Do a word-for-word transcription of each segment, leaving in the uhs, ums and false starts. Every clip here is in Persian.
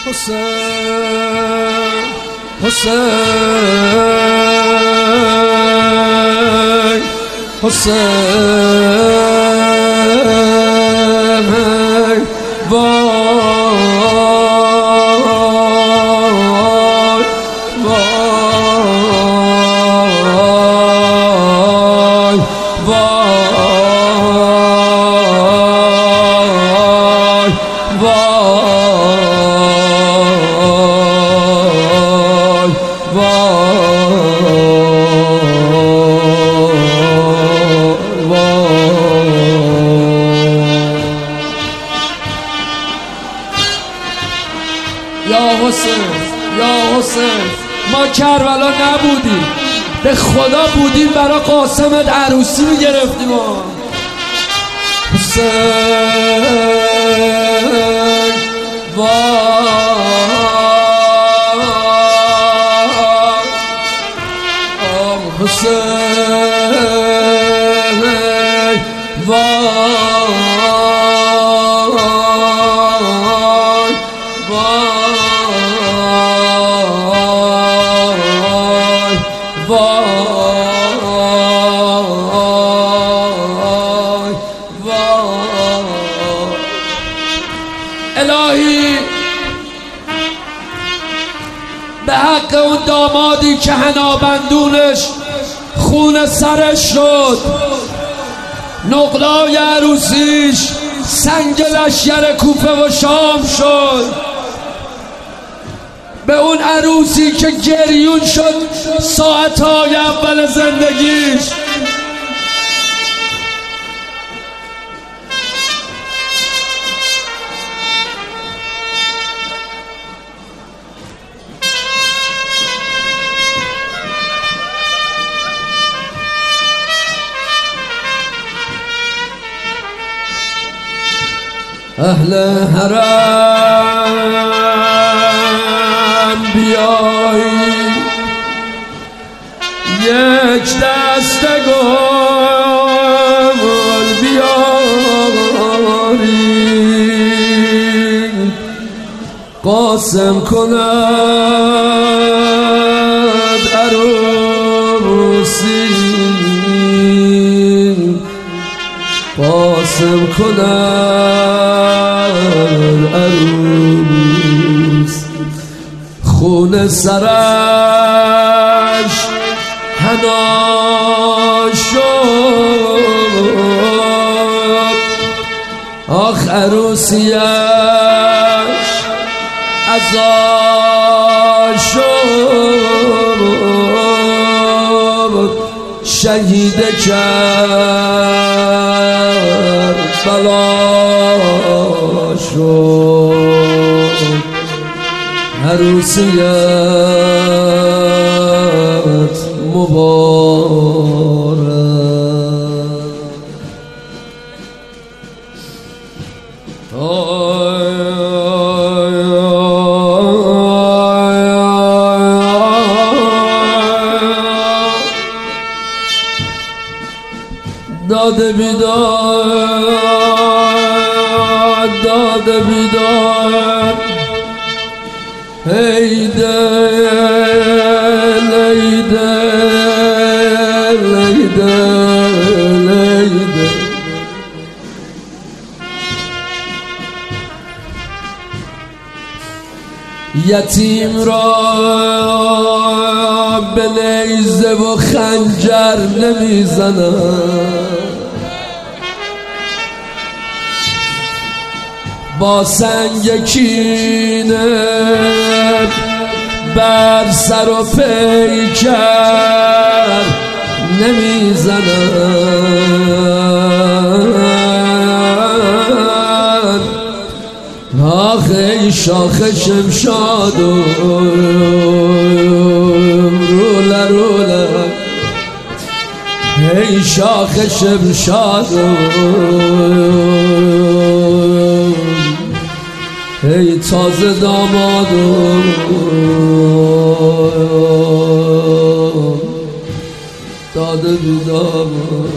حسین حسین حسین وای یا حسین ما کربلا نبودیم، به خدا بودیم برا قاسمت عروسی میگرفتیم. حسین وای حسین وای الهی به حق اون دامادی که حنابندونش خون سرش شد، نقلای عروسیش سنگ لشگر کوفه و شام شد، به اون عروسی که گریون شد ساعتهای اول زندگیش، اهل حرم بیایی یک دست گل بیاری، قاسم کند عروسی، قاسم کند عروس، خون سرش حنا شد، آخ عروسیش عزا شد، شهید کرد بلا شد، عروسیت مبارک. داده بیداد داده بیداد ای دل ای دل ای دل ای دل، یتیم را به نیزه و خنجر نمیزنم، با سنگ کینه بر سر و پیکر نمیزنن، آخ ای شاخ شمشاد و روله روله، ای شاخ شمشاد و ای تازه داماد و داده بیداماد.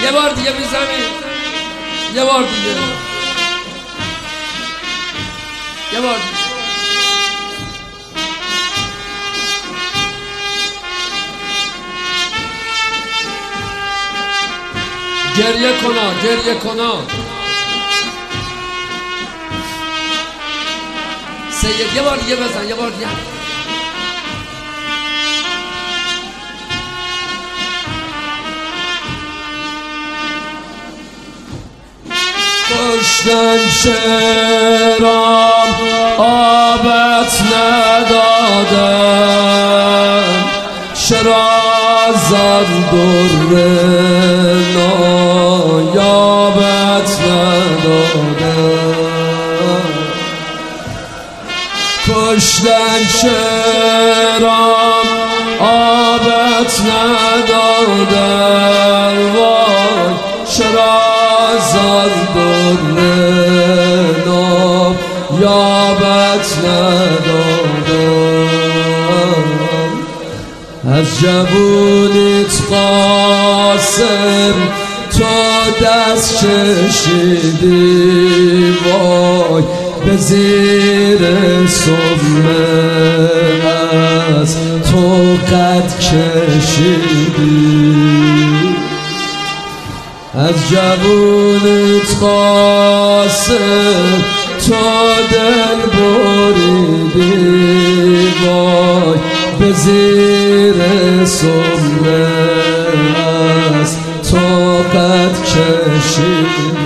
یه بار دیگه میزنیم، یه بار دیگه، یه بار دیگه. گریه کنا، گریه کنا. سید یه بار دیگه بزن، یه بار دیگه. کشتن شیرام آبت ندادن، شرازان در نایابت ندادن. کشتن شیرام آبت ندادن، وای شرازان در نایابت ندادن. از جوونیت قاسم تو دست کشیدی، وای به زیر سمه از تو قد کشیدی. از جوونیت قاسم تو دل بریدی، وای به زیر سمه از تو قد کشیدی.